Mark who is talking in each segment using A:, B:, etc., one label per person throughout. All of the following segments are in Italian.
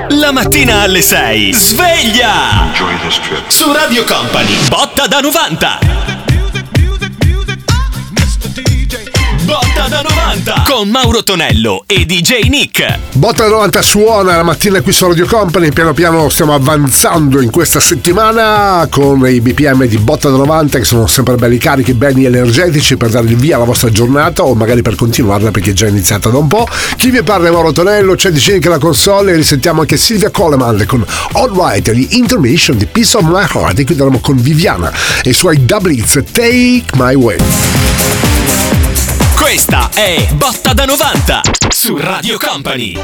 A: La mattina alle 6. Sveglia! Su Radio Company. Botta da 90. Botta da 90 con Mauro Tonello e DJ Nick.
B: Botta da 90 suona la mattina qui su Radio Company. Piano piano stiamo avanzando in questa settimana con i BPM di Botta da 90 che sono sempre belli carichi, belli energetici per darvi via alla vostra giornata o magari per continuarla perché è già iniziata da un po'. Chi vi parla è Mauro Tonello, c'è DJ Nick alla console e risentiamo anche Silvia Coleman con All Right e gli Intermission di Piece of My Heart, e chiuderemo con Viviana e i suoi Double Hits Take My Way.
A: Questa è Botta da 90 su Radio Company.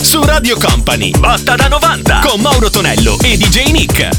A: su Radio Company. Botta da 90 con Mauro Tonello e DJ Nick.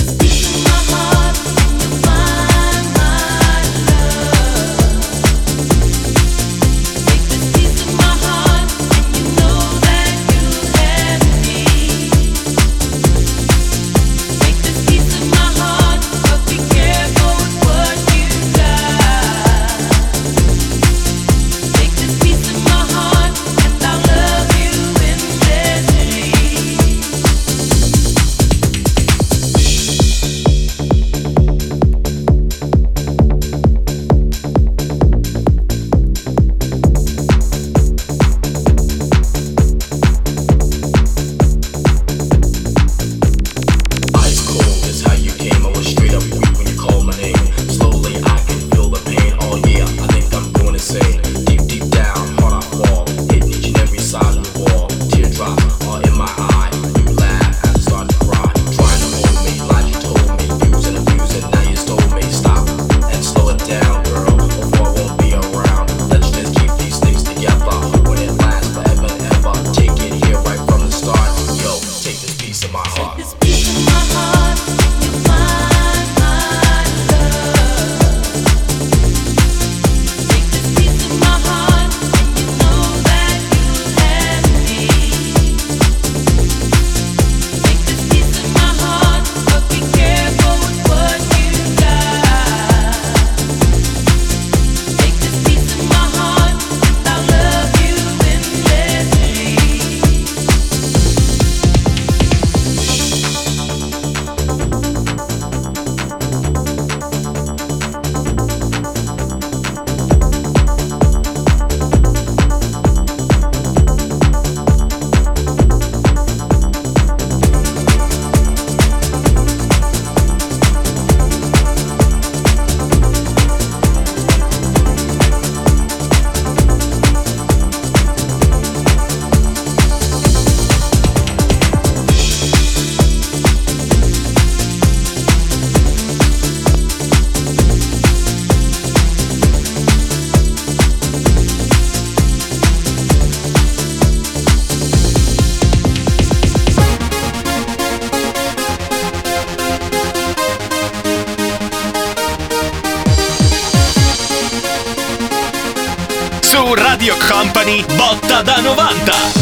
A: Su Radio Company, botta da 90.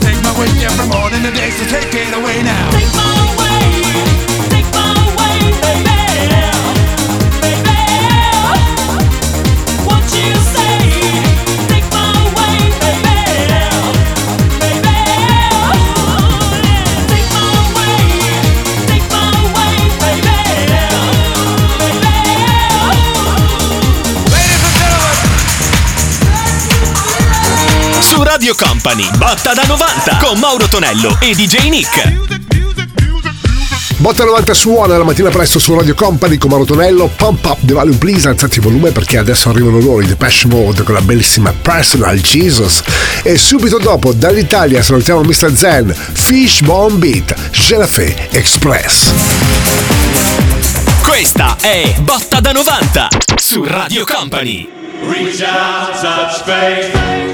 C: Every morning and day, so take it away now.
D: Take my way, baby.
A: Radio Company, Botta da 90 con Mauro Tonello e DJ Nick.
B: Botta 90 suona la mattina presto su Radio Company con Mauro Tonello. Pump up the volume please, alzate il volume perché adesso arrivano loro, i Depeche Mode con la bellissima Personal Jesus. E subito dopo dall'Italia salutiamo Mr. Zen, Fishbone Beat, Je la fais Express.
A: Questa è Botta da 90 su Radio Company.
C: Reach out, touch faith.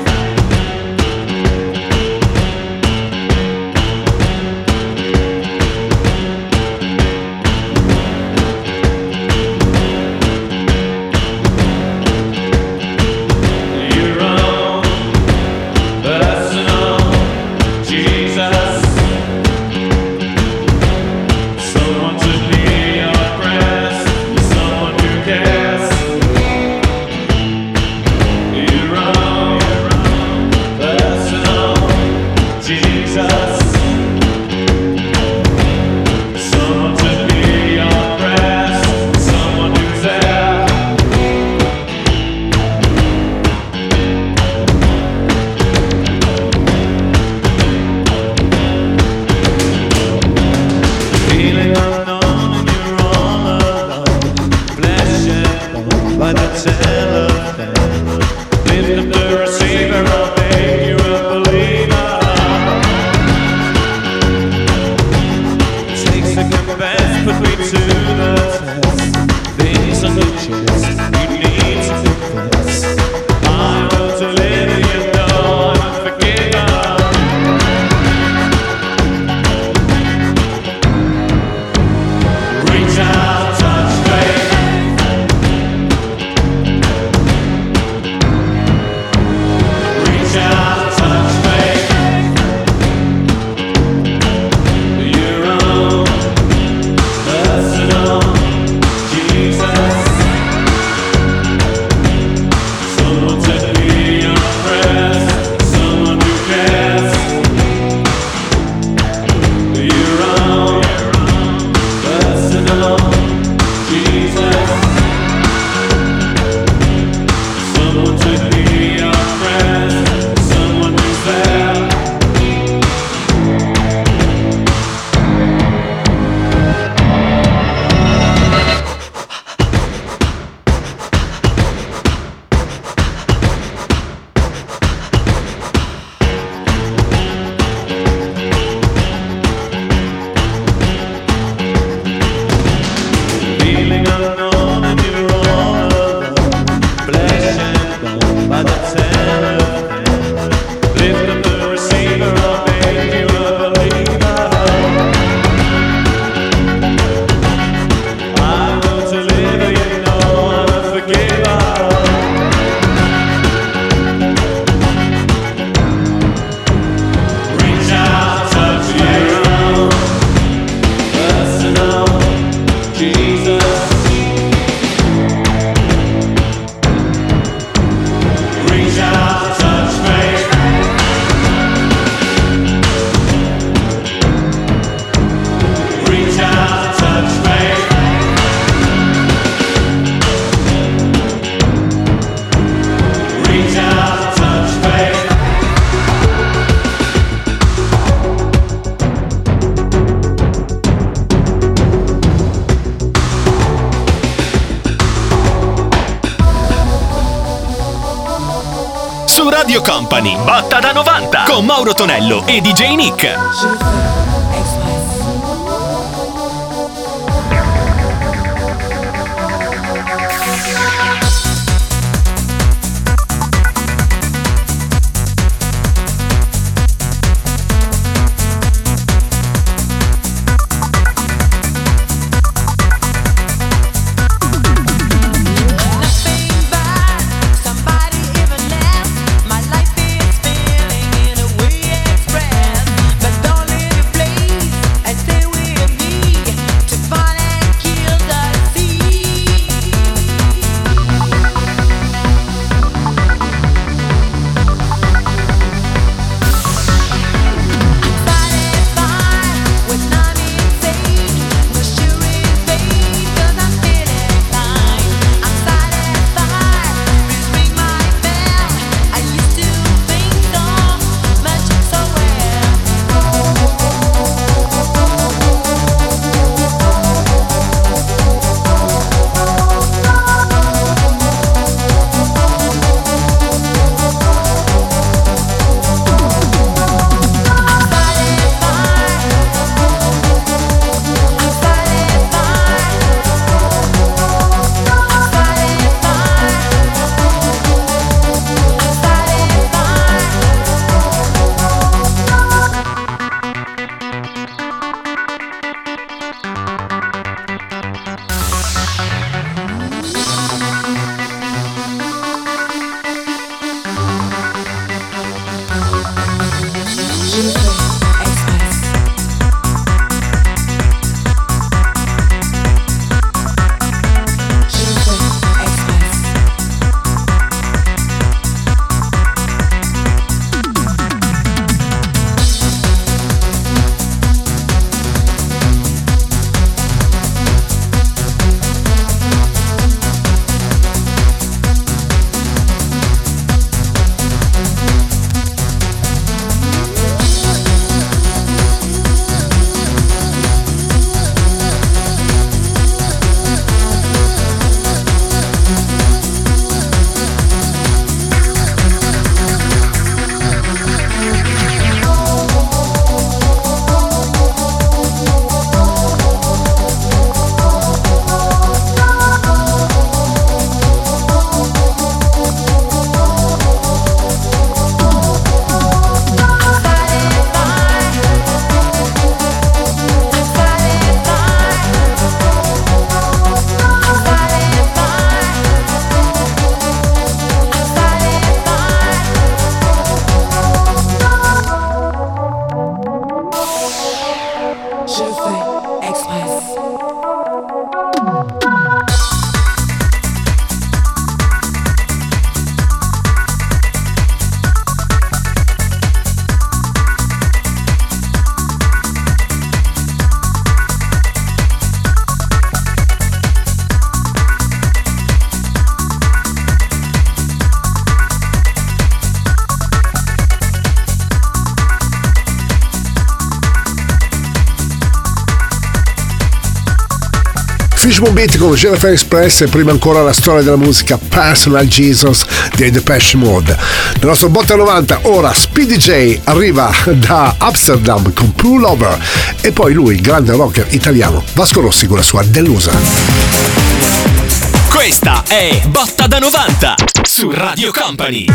A: Radio Company, Botta da 90 con Mauro Tonello e DJ Nick.
D: My life is failing in a way express, but don't let it play.
B: Fishbone Beat con Jennifer Express e prima ancora la storia della musica Personal Jesus dei Depeche Mode. Nel nostro Botta 90 ora Speedy J arriva da Amsterdam con Pullover e poi lui, grande rocker italiano, Vasco Rossi con la sua Delusa.
A: Questa è Botta da 90 su Radio Company.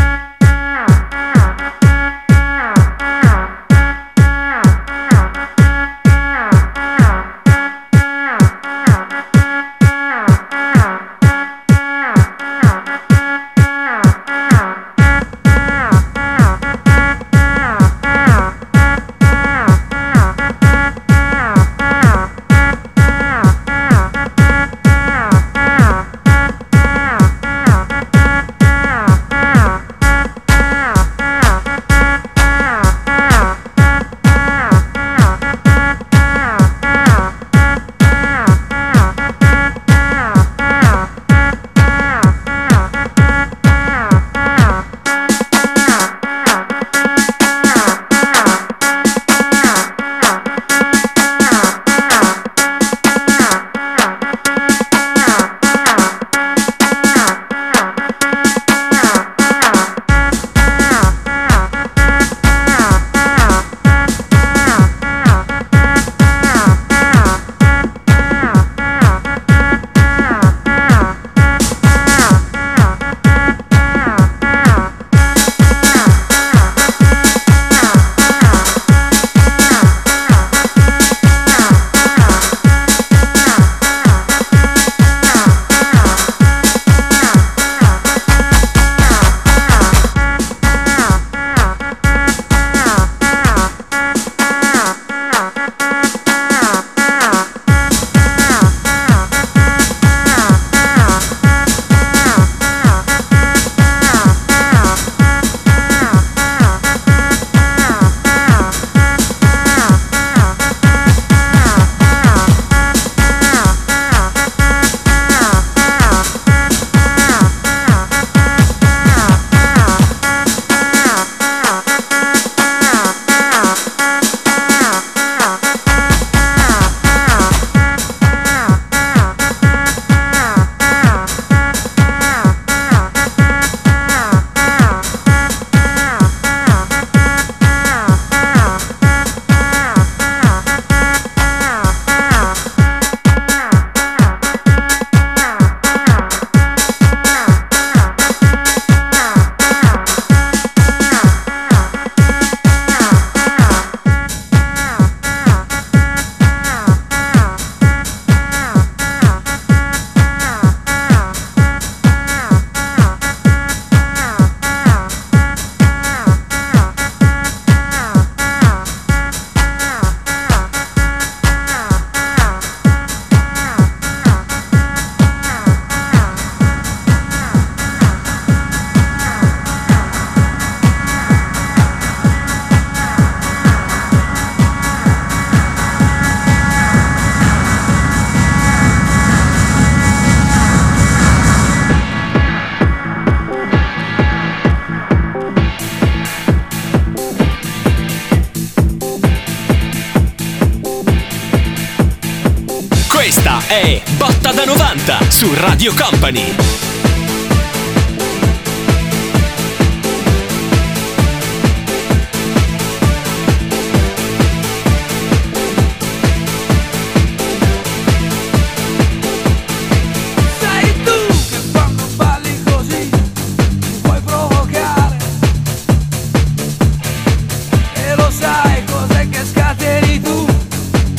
A: Questa è Botta da 90 su Radio Company.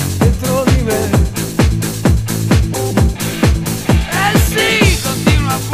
D: Continua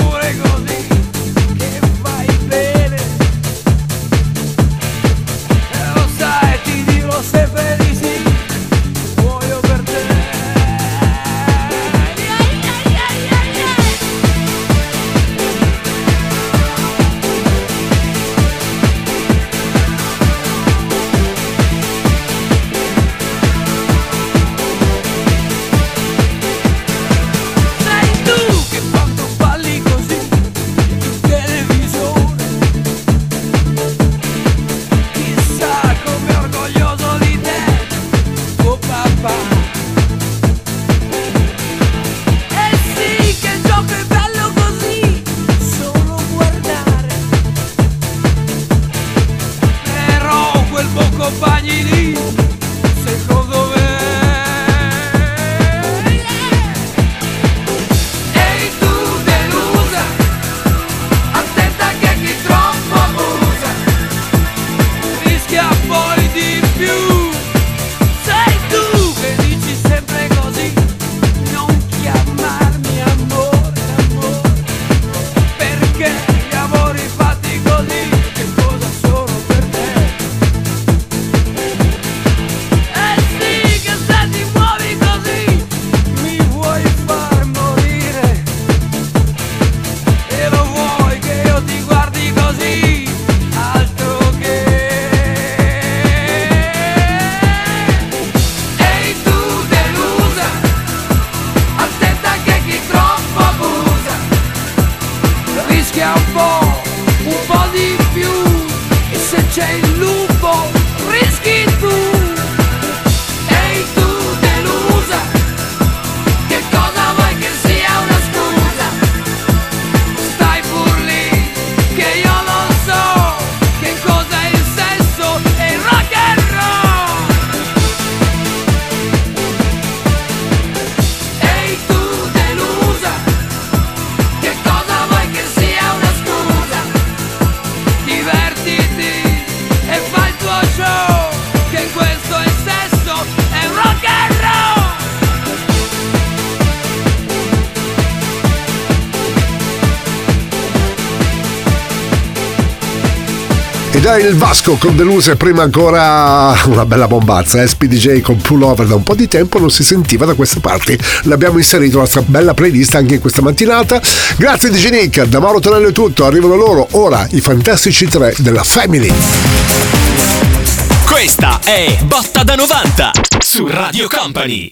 B: Ed è il Vasco con Deluse, prima ancora una bella bombazza, Speedy J con Pullover. Da un po' di tempo non si sentiva da queste parti, l'abbiamo inserito nella nostra bella playlist anche in questa mattinata. Grazie DJ Nick, da Mauro Tonello è tutto, arrivano loro ora i Fantastici 3 della Family.
A: Questa è Botta da 90 su Radio Company.